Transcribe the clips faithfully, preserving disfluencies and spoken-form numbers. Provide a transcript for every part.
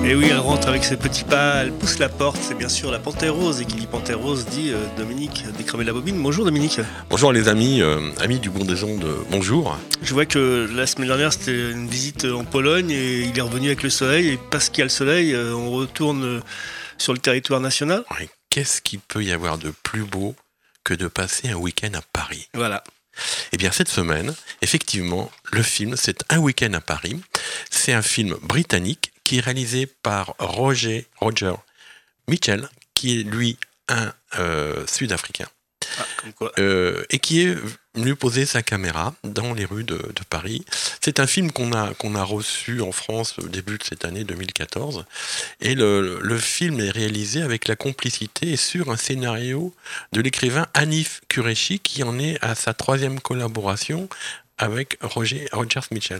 Et oui, elle rentre avec ses petits pas, elle pousse la porte, c'est bien sûr la Panthère Rose. Et qui dit Panthère Rose dit euh, Dominique Décremer la bobine. Bonjour Dominique. Bonjour les amis, euh, amis du Bon des Ondes, bonjour. Je vois que la semaine dernière c'était une visite en Pologne et il est revenu avec le soleil. Et parce qu'il y a le soleil, euh, on retourne euh, sur le territoire national. Oui, qu'est-ce qu'il peut y avoir de plus beau que de passer un week-end à Paris ? Voilà. Eh bien cette semaine, effectivement, le film c'est Un week-end à Paris. C'est un film britannique qui est réalisé par Roger, Roger Mitchell, qui est lui un euh, Sud-Africain. Ah, comme quoi. Euh, et qui est venu poser sa caméra dans les rues de, de Paris. C'est un film qu'on a, qu'on a reçu en France au début de cette année deux mille quatorze. Et le, le film est réalisé avec la complicité et sur un scénario de l'écrivain Hanif Kureishi, qui en est à sa troisième collaboration avec Roger, Roger Mitchell.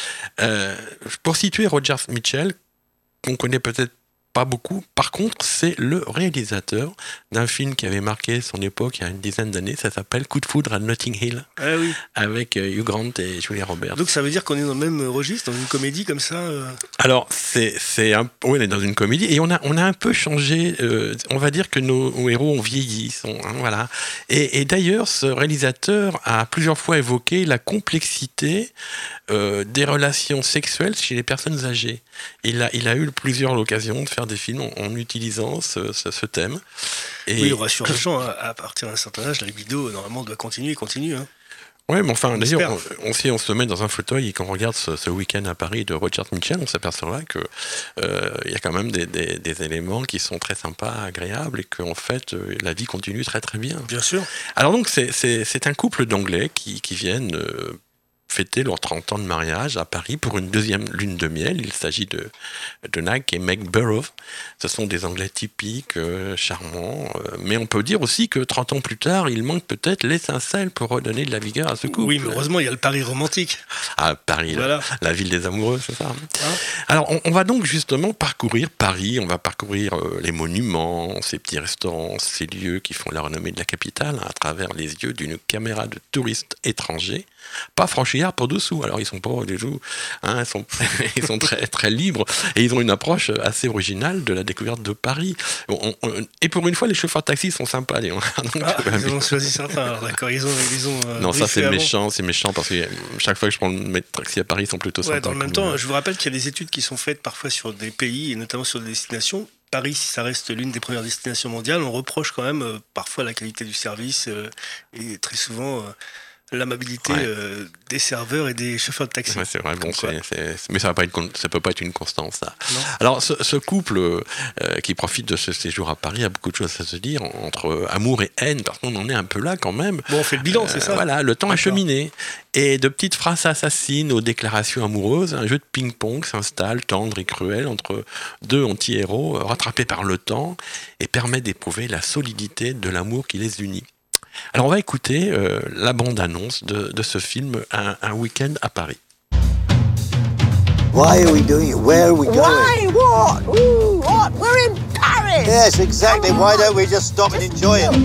Euh, pour situer Roger Mitchell, qu'on connaît peut-être pas beaucoup. Par contre, c'est le réalisateur d'un film qui avait marqué son époque il y a une dizaine d'années. Ça s'appelle Coup de foudre à Notting Hill, Ah oui. avec Hugh Grant et Julia Roberts. Donc ça veut dire qu'on est dans le même registre, dans une comédie comme ça euh... Alors, c'est, c'est un, oui, on est dans une comédie et on a, on a un peu changé. Euh, on va dire que nos, nos héros ont vieilli. Sont, hein, voilà. Et, et d'ailleurs, ce réalisateur a plusieurs fois évoqué la complexité euh, des relations sexuelles chez les personnes âgées. Il a, il a eu plusieurs occasions de faire des films en, en utilisant ce, ce, ce thème. Et Oui, on rassure les gens, hein, à partir d'un certain âge, la libido, normalement, doit continuer et continue. Hein. Oui, mais enfin, On d'ailleurs, espère. on, on, si on se met dans un fauteuil et qu'on regarde ce, ce week-end à Paris de Roger Mitchell, on s'apercevra que euh, il y a quand même des, des, des éléments qui sont très sympas, agréables, et qu'en fait, euh, la vie continue très très bien. Bien sûr. Alors donc, c'est, c'est, c'est un couple d'Anglais qui, qui viennent euh, fêter leurs trente ans de mariage à Paris pour une deuxième lune de miel. Il s'agit de, de Nag et Meg Burrows. Ce sont des Anglais typiques, euh, charmants, euh, mais on peut dire aussi que trente ans plus tard, il manque peut-être l'étincelle pour redonner de la vigueur à ce couple. Oui, mais heureusement, il y a le Paris romantique. À Paris, Voilà. la, la ville des amoureux, c'est ça. Hein. Alors, on, on va donc justement parcourir Paris, on va parcourir euh, les monuments, ces petits restaurants, ces lieux qui font la renommée de la capitale, hein, à travers les yeux d'une caméra de touristes étrangers, pas franchisards pour dessous. Alors, ils sont pas du tout, hein, ils sont, ils sont très, très libres et ils ont une approche assez originale de la découverte de Paris. On, on, et pour une fois, les chauffeurs de taxi sont sympas. Les, donc, Ah, ils ont choisi certains, alors d'accord, ils ont... Ils ont euh, non, ça c'est avant. méchant, c'est méchant parce que chaque fois que je prends le taxi à Paris, ils sont plutôt Ouais, sympas. dans le même comme, temps, je vous rappelle qu'il y a des études qui sont faites parfois sur des pays et notamment sur des destinations. Paris, si ça reste l'une des premières destinations mondiales, on reproche quand même euh, parfois la qualité du service euh, et très souvent euh, l'amabilité Ouais. euh, des serveurs et des chauffeurs de taxi. Ouais, c'est vrai, bon, Comme c'est, c'est, mais ça va pas être, ça peut pas être une constance, ça. Non. Alors, ce, ce couple euh, qui profite de ce séjour à Paris a beaucoup de choses à se dire entre amour et haine, parce qu'on en est un peu là quand même. Bon, on fait le bilan, c'est Euh, ça. Voilà, le temps a D'accord. cheminé. Et de petites phrases assassines aux déclarations amoureuses, un jeu de ping-pong s'installe, tendre et cruel, entre deux anti-héros, euh, rattrapés par le temps, et permet d'éprouver la solidité de l'amour qui les unit. Alors on va écouter euh, la bande-annonce de, de ce film, Un, un week-end à Paris. Why are we doing it? Where are we going? Why? What? Ooh, what? We're in Paris! Yes, exactly. Why don't we just stop and enjoy it?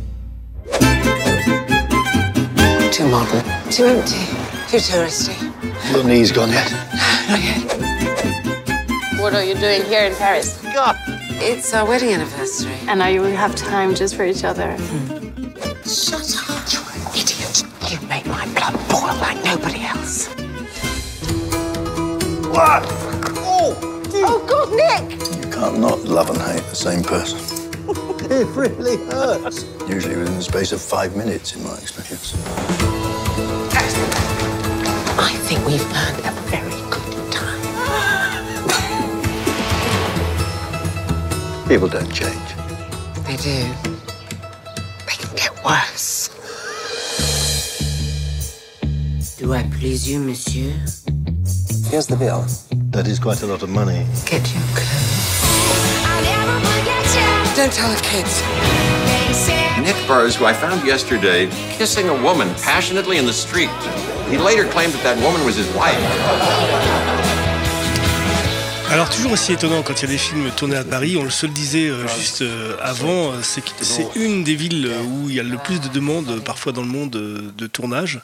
Too modern. Too empty. Too touristy. Your knee's gone yet? Not yet. What are you doing here in Paris? God. It's our wedding anniversary. And now you will have time just for each other. Shut up, you idiot. You make my blood boil like nobody else. What? Oh! Oh, God, Nick! You can't not love and hate the same person. It really hurts. Usually within the space of five minutes, in my experience. I think we've earned a very good time. People don't change. They do. They can get worse. Do I please you, monsieur? Here's the bill. That is quite a lot of money. Get your coat. Don't tell the kids. Nick Burrows, who I found yesterday kissing a woman passionately in the street. He later claimed that that woman was his wife. Alors toujours aussi étonnant quand il y a des films tournés à Paris, on se le disait euh, juste euh, avant, euh, c'est que c'est une des villes où il y a le plus de demandes euh, parfois dans le monde euh, de tournage.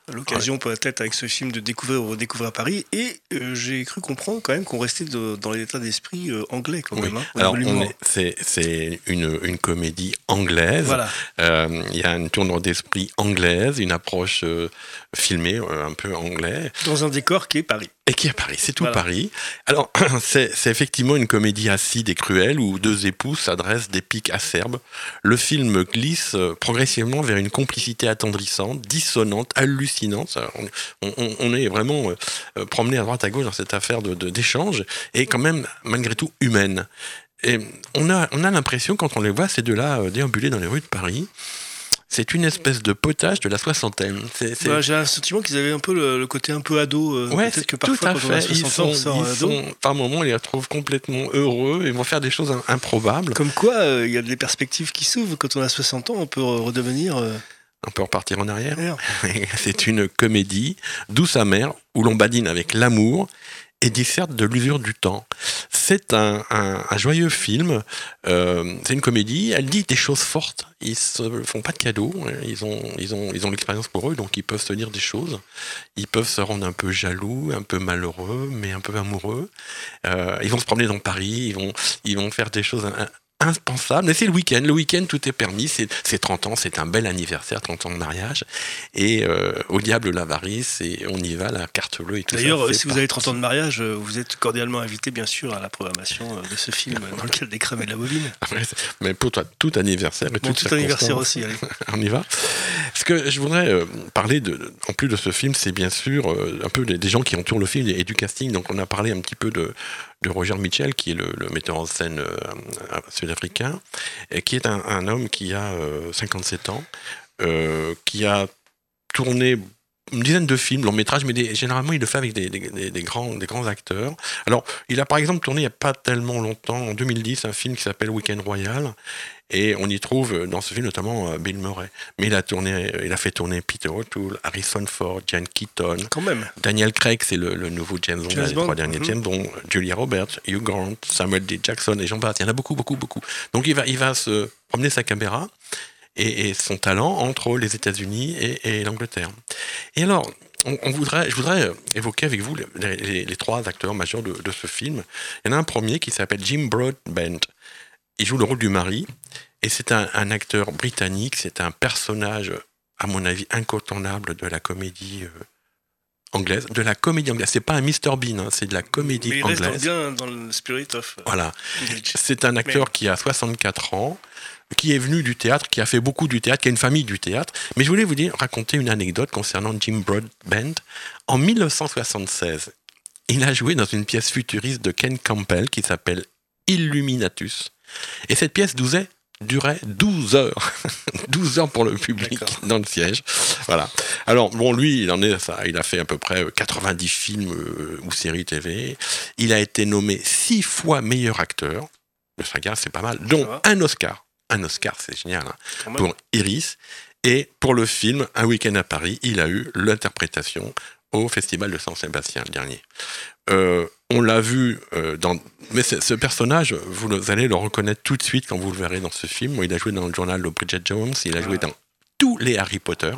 l'occasion ouais. peut-être avec ce film de découvrir ou redécouvrir Paris. Et euh, j'ai cru comprendre quand même qu'on restait de, dans l'état d'esprit euh, anglais quand oui. même. Hein, Alors on est, c'est, c'est une, une comédie anglaise. Voilà. Euh, il y a une tournure d'esprit anglaise, une approche euh, filmée euh, un peu anglais. Dans un décor qui est Paris. Et qui est Paris, c'est tout voilà. Paris. Alors, c'est, c'est effectivement une comédie acide et cruelle où deux époux s'adressent des pics acerbes. Le film glisse progressivement vers une complicité attendrissante, dissonante, hallucinante. On, on, on est vraiment euh, promené à droite à gauche dans cette affaire de, de, d'échange et quand même, malgré tout, humaine. Et on a, on a l'impression, quand on les voit, ces deux-là euh, déambuler dans les rues de Paris, c'est une espèce de potage de la soixantaine. C'est, c'est... Bah, j'ai un sentiment qu'ils avaient un peu le, le côté un peu ado. Euh, ouais, peut-être que parfois, quand fait. on a soixante ans, on sort ils ado. sont, par moments, ils les retrouvent complètement heureux et vont faire des choses improbables. Comme quoi, il euh, y a des perspectives qui s'ouvrent. Quand on a soixante ans, on peut redevenir... Euh... On peut repartir en arrière. Merde. C'est une comédie douce amère où l'on badine avec l'amour et disserte de l'usure du temps. C'est un, un, un joyeux film, euh, c'est une comédie, elle dit des choses fortes, ils se font pas de cadeaux, ils ont, ils ont, ils ont l'expérience pour eux, donc ils peuvent se dire des choses, ils peuvent se rendre un peu jaloux, un peu malheureux, mais un peu amoureux, euh, ils vont se promener dans Paris, ils vont, ils vont faire des choses... Un, impensable, mais c'est le week-end, le week-end tout est permis, c'est, c'est trente ans, c'est un bel anniversaire, trente ans de mariage, et euh, au diable l'avarice, et on y va, la carte bleue et tout D'ailleurs, ça. D'ailleurs, si vous avez trente ans de mariage, vous êtes cordialement invité bien sûr à la programmation de ce film dans lequel des crèmes et de la bobine. Mais pour toi, tout anniversaire et bon, toute tout anniversaire aussi, allez. On y va. Ce que je voudrais euh, parler, de, en plus de ce film, c'est bien sûr euh, un peu des, des gens qui entourent le film et, et du casting, donc on a parlé un petit peu de de Roger Mitchell, qui est le, le metteur en scène euh, sud-africain, et qui est un, un homme qui a euh, cinquante-sept ans, euh, qui a tourné une dizaine de films, longs métrages, mais des, généralement il le fait avec des, des, des, grands, des grands acteurs. Alors, il a par exemple tourné il n'y a pas tellement longtemps, en deux mille dix, un film qui s'appelle Weekend Royal, et on y trouve dans ce film notamment euh, Bill Murray. Mais il a, tourné, il a fait tourner Peter O'Toole, Harrison Ford, Diane Keaton, quand même. Daniel Craig, c'est le, le nouveau James Bond, les trois derniers mm-hmm. James Bond, Julia Roberts, Hugh Grant, Samuel D. Jackson et Jean Bart. Il y en a beaucoup, beaucoup, beaucoup. Donc il va, il va se promener sa caméra et, et son talent entre les États-Unis et, et l'Angleterre. Et alors, on, on voudrait, je voudrais évoquer avec vous les, les, les trois acteurs majeurs de, de ce film. Il y en a un premier qui s'appelle Jim Broadbent. Il joue le rôle du mari, et c'est un, un acteur britannique, c'est un personnage, à mon avis, incontournable de la comédie euh, anglaise. De la comédie anglaise, c'est pas un mister Bean, hein, c'est de la comédie Mais il anglaise. reste bien dans le spirit of... Euh, voilà. C'est un acteur Mais... qui a soixante-quatre ans, qui est venu du théâtre, qui a fait beaucoup du théâtre, qui a une famille du théâtre. Mais je voulais vous dire, raconter une anecdote concernant Jim Broadbent. En dix-neuf cent soixante-seize, il a joué dans une pièce futuriste de Ken Campbell qui s'appelle Illuminatus. Et cette pièce durait, durait douze heures. douze heures pour le public. D'accord. Dans le siège. Voilà. Alors, bon, lui, il en est ça. Il a fait à peu près quatre-vingt-dix films euh, ou séries T V. Il a été nommé six fois meilleur acteur. Le saga, c'est pas mal. Dont un Oscar. Un Oscar, c'est génial. Hein, pour Iris. Et pour le film Un week-end à Paris, il a eu l'interprétation au Festival de Saint-Sébastien, le dernier. Euh, on l'a vu euh, dans... Mais ce personnage, vous allez le reconnaître tout de suite quand vous le verrez dans ce film. Il a joué dans le journal de Bridget Jones, il a joué dans tous les Harry Potter,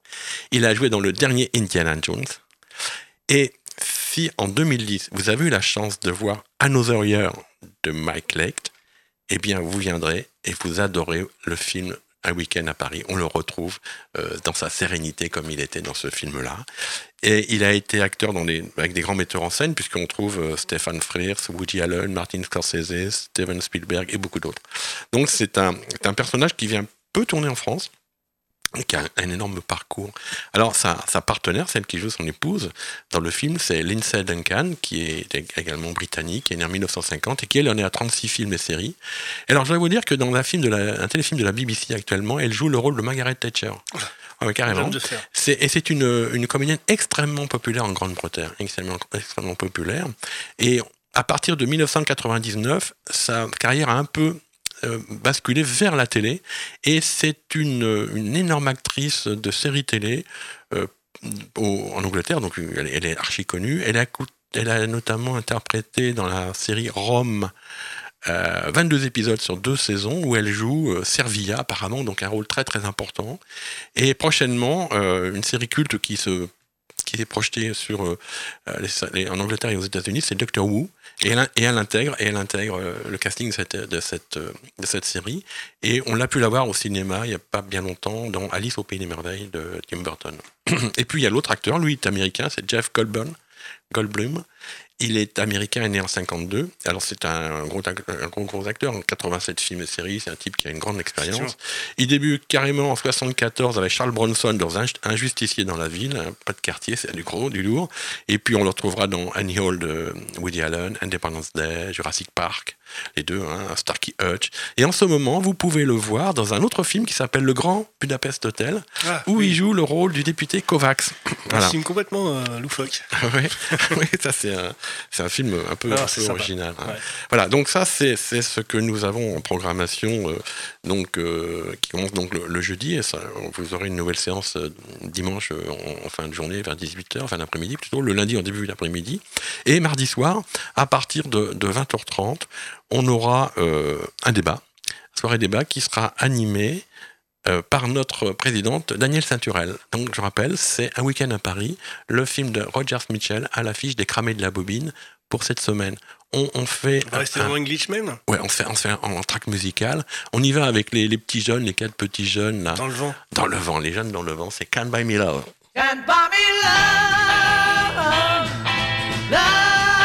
il a joué dans le dernier Indiana Jones. Et si en deux mille dix, vous avez eu la chance de voir Another Year de Mike Leigh, eh bien vous viendrez et vous adorez le film Un week-end à Paris. On le retrouve euh, dans sa sérénité comme il était dans ce film-là. Et il a été acteur dans des, avec des grands metteurs en scène, puisqu'on trouve euh, Stephen Frears, Woody Allen, Martin Scorsese, Steven Spielberg et beaucoup d'autres. Donc c'est un, c'est un personnage qui vient peu tourner en France, qui a un, un énorme parcours. Alors sa, sa partenaire, celle qui joue son épouse dans le film, c'est Lindsay Duncan, qui est également britannique, qui est née en dix-neuf cent cinquante et qui elle en est à trente-six films et séries. Et alors je voudrais vous dire que dans un film de la, un téléfilm de la B B C actuellement, elle joue le rôle de Margaret Thatcher. Ah ouais, carrément. C'est, et c'est une, une comédienne extrêmement populaire en Grande-Bretagne, extrêmement, extrêmement populaire. Et à partir de dix-neuf cent quatre-vingt-dix-neuf, sa carrière a un peu Euh, basculer vers la télé, et c'est une, une énorme actrice de séries télé euh, au, en Angleterre, donc elle, elle est archi connue. Elle a, elle a notamment interprété dans la série Rome Euh, vingt-deux épisodes sur deux saisons où elle joue euh, Servia apparemment, donc un rôle très très important. Et prochainement, euh, une série culte qui se qui est projetée sur euh, les, les, en Angleterre et aux États-Unis, c'est Doctor Who. Et elle, et elle intègre, et elle intègre euh, le casting de cette, de, cette, de cette série. Et on l'a pu la voir au cinéma il n'y a pas bien longtemps dans Alice au Pays des Merveilles de Tim Burton. Et puis il y a l'autre acteur, lui il est américain, c'est Jeff Goldblum. Goldblum. Il est américain et né en cinquante-deux. Alors c'est un gros, un gros, gros acteur, en quatre-vingt-sept films et séries, c'est un type qui a une grande expérience. Il débute carrément en soixante-quatorze avec Charles Bronson dans Un justicier dans la ville, hein, pas de quartier, c'est du gros, du lourd. Et puis on le retrouvera dans Annie Hall de Woody Allen, Independence Day, Jurassic Park, les deux, hein, Starkey Hutch. Et en ce moment, vous pouvez le voir dans un autre film qui s'appelle Le Grand Budapest Hotel, ah, où oui. il joue le rôle du député Kovacs. Voilà. Un film complètement euh, loufoque. oui, oui, ça c'est un, c'est un film un peu, ah, un peu original. Hein. Ouais. Voilà, donc ça c'est, c'est ce que nous avons en programmation, euh, donc, euh, qui commence donc le, le jeudi, et ça, vous aurez une nouvelle séance euh, dimanche euh, en, en fin de journée vers dix-huit heures, fin d'après-midi plutôt, le lundi en début d'après-midi. Et mardi soir, à partir de, de vingt heures trente, on aura euh, un débat, soirée débat qui sera animée euh, par notre présidente Danielle Saint-Turel. Donc je rappelle, c'est Un week-end à Paris, le film de Roger Mitchell à l'affiche des Cramés de la Bobine pour cette semaine. On, on fait on va rester en Englishman. Ouais, on fait, on fait en, en track musical. On y va avec les, les petits jeunes, les quatre petits jeunes là. Dans le vent. Dans le vent, les jeunes dans le vent, c'est Can't Buy Me Love. Can't buy me love, love.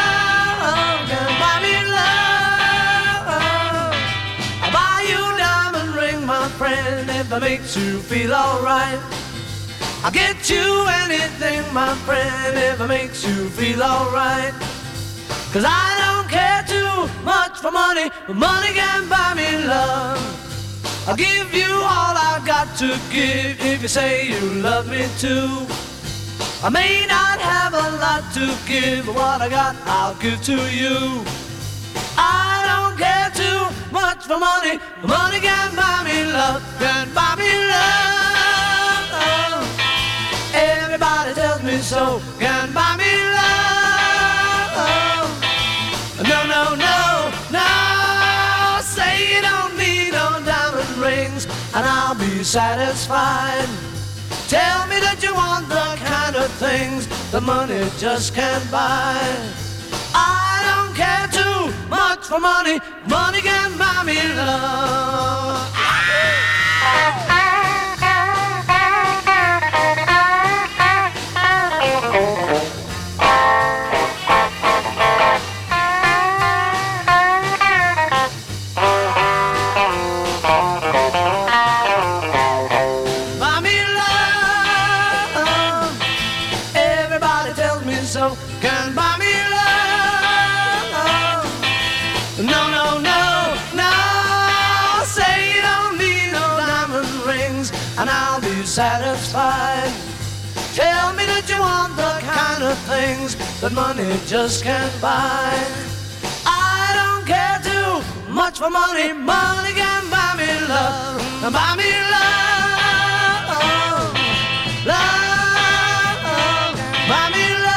Friend, if that makes you feel alright, I'll get you anything, my friend, if it makes you feel alright. Cause I don't care too much for money, but money can buy me love. I'll give you all I've got to give if you say you love me too. I may not have a lot to give, but what I got I'll give to you. I don't care too much for money, money can buy me love, can buy me love. Everybody tells me so, can buy me love. No, no, no, no, say you don't need no diamond rings and I'll be satisfied. Tell me that you want the kind of things that money just can't buy. I don't care too much for money, money can buy me love. Buy me love, everybody tells me so, can buy me love. No, no, no, no, say you don't need no diamond rings and I'll be satisfied. Tell me that you want the kind of things that money just can't buy. I don't care too much for money, money can buy me love, buy me love, love, buy me love.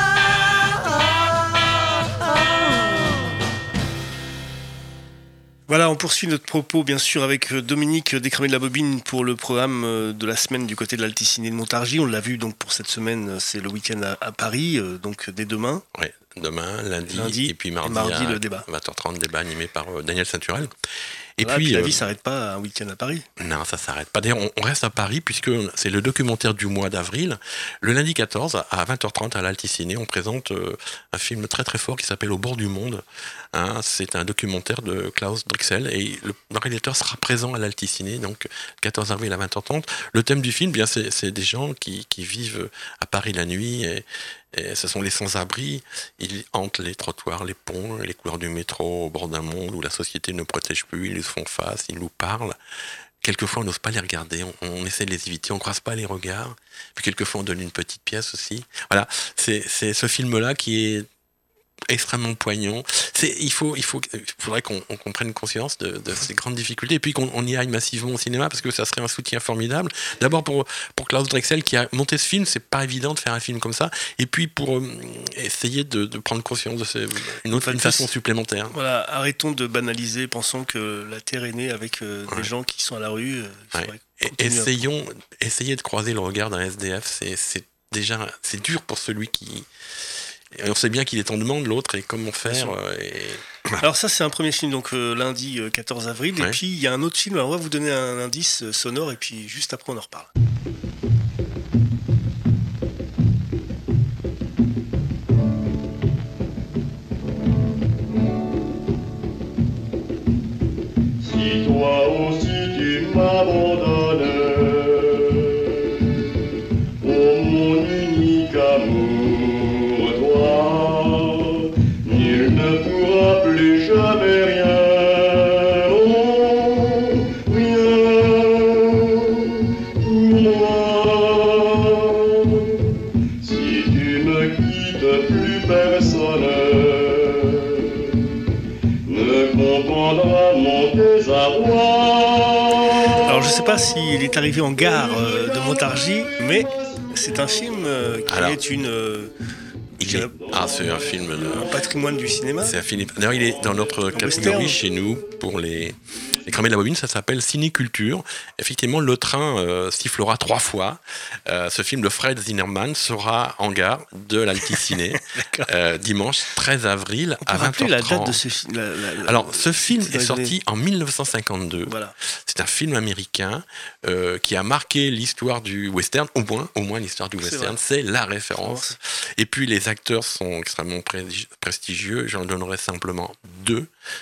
Voilà, on poursuit notre propos bien sûr avec Dominique Descramés de la Bobine pour le programme de la semaine du côté de l'Alticiné de Montargis. On l'a vu donc pour cette semaine, c'est le week-end à, à Paris, donc dès demain. Oui, demain, lundi, lundi et puis mardi, et mardi à le débat. vingt heures trente, débat animé par Danielle Saint-Turel. Et voilà, puis, puis la vie ne euh, s'arrête pas à un week-end à Paris. Non, ça ne s'arrête pas. D'ailleurs, on, on reste à Paris puisque c'est le documentaire du mois d'avril. Le lundi quatorze, à vingt heures trente à l'Alticiné, on présente euh, un film très très fort qui s'appelle Au bord du monde. Hein, c'est un documentaire de Klaus Drexel et le, le réalisateur sera présent à l'Alticiné, donc quatorze avril à vingt heures trente. Le thème du film, bien, c'est, c'est des gens qui, qui vivent à Paris la nuit et Et ce sont les sans-abri, ils hantent les trottoirs, les ponts, les couloirs du métro au bord d'un monde où la société ne protège plus, ils nous font face, ils nous parlent. Quelquefois, on n'ose pas les regarder, on, on essaie de les éviter, on ne croise pas les regards. Puis quelquefois, on donne une petite pièce aussi. Voilà, c'est, c'est ce film-là qui est extrêmement poignant. C'est, il faut, il faut, il faudrait qu'on, qu'on prenne conscience de, de ces grandes difficultés et puis qu'on on y aille massivement au cinéma parce que ça serait un soutien formidable. D'abord pour, pour Klaus Drexel qui a monté ce film, c'est pas évident de faire un film comme ça. Et puis pour euh, essayer de, de prendre conscience de ce, une autre une façon supplémentaire. Voilà, arrêtons de banaliser, pensons que la Terre est née avec euh, des ouais. gens qui sont à la rue. Euh, ouais. Essayons, essayer de croiser le regard d'un S D F, c'est, c'est déjà, c'est dur pour celui qui. Et on sait bien qu'il est en demande, l'autre, et comment faire. Euh, et... Alors ça, c'est un premier film, donc euh, lundi euh, quatorze avril, ouais. Et puis il y a un autre film, alors on va vous donner un indice euh, sonore, et puis juste après on en reparle. Si toi aussi tu m'abandonnes, oh mon unique amour, toi, nul ne pourra plus jamais rien, oh, rien pour moi. Si tu me quittes, plus personne ne comprendra mon désarroi. Alors je sais pas s'il est arrivé en gare euh, de Montargis, mais c'est un film euh, qui Alors, est une... Euh, il est, ah, c'est un film... Un de, patrimoine du cinéma. C'est un film... D'ailleurs, il est dans notre catégorie western. Chez nous, pour les... Les Cramés de la Bobine, ça s'appelle Cinéculture. Effectivement, le train euh, sifflera trois fois. Euh, ce film de Fred Zinnerman sera en gare de l'Alticiné euh, dimanche treize avril à vingt heures trente. La date de ce film. La, la, la... Alors, ce film est sorti en dix-neuf cent cinquante-deux. Voilà. C'est un film américain euh, qui a marqué l'histoire du western, au moins, au moins l'histoire du western. C'est, c'est la référence. Et puis, les acteurs sont extrêmement prestigieux. J'en donnerai simplement deux.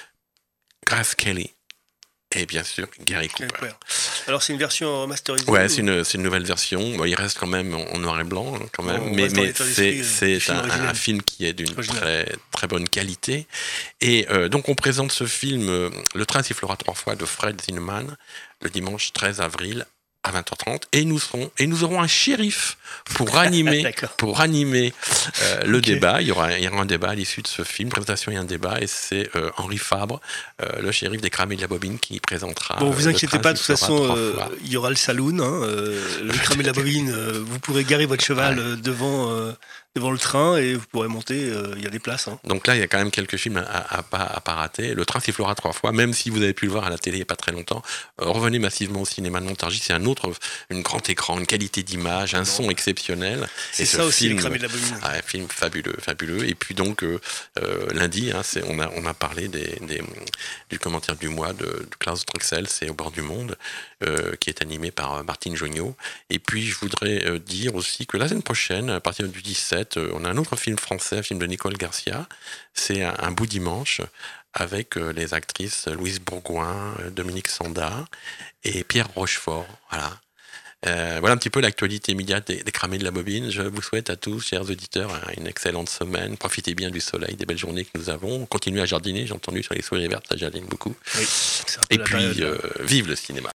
Grace Kelly. Et bien sûr, Gary Cooper. Cooper. Alors, c'est une version remasterisée? Ouais, ou... c'est, une, c'est une nouvelle version. Bon, il reste quand même en noir et blanc, quand même. Bon, mais mais c'est, c'est un, un film qui est d'une très, très bonne qualité. Et euh, donc, on présente ce film, euh, Le train sifflera trois fois, de Fred Zinnemann, le dimanche treize avril à vingt heures trente. Et nous, serons, et nous aurons un shérif pour animer, pour animer euh, le okay. débat. Il y, aura, il y aura un débat à l'issue de ce film, présentation et un débat. Et c'est euh, Henri Fabre, euh, le shérif des Cramés de la Bobine, qui présentera. Bon, vous inquiétez pas, de toute façon, euh, il y aura le saloon. Hein, euh, le Cramé de la Bobine, euh, vous pourrez garer votre cheval ouais. devant... Euh, devant le train et vous pourrez monter, il euh, y a des places. Hein. Donc là, il y a quand même quelques films à, à, à, pas, à pas rater. Le train sifflera trois fois, même si vous avez pu le voir à la télé il n'y a pas très longtemps. Euh, revenez massivement au cinéma de Montargis, c'est un autre, une grand écran, une qualité d'image, un non. son exceptionnel. C'est et ça ce aussi, film, les Cramés de la Bobine. Un film fabuleux, fabuleux. Et puis donc, euh, euh, lundi, hein, c'est, on, a, on a parlé des, des, du commentaire du mois de, de Klaus Drexel, c'est Au bord du monde, euh, qui est animé par Martine Jognot. Et puis, je voudrais euh, dire aussi que la semaine prochaine, à partir du dix-sept, euh, on a un autre film français, un film de Nicole Garcia, c'est Un, un beau dimanche, avec euh, les actrices Louise Bourgoin, euh, Dominique Sanda et Pierre Rochefort. Voilà. Euh, voilà un petit peu l'actualité immédiate des, des Cramés de la Bobine. Je vous souhaite à tous, chers auditeurs, une excellente semaine. Profitez bien du soleil, des belles journées que nous avons. Continuez à jardiner, j'ai entendu sur les souris vertes, ça jardine beaucoup. Oui, et puis, euh, vive le cinéma.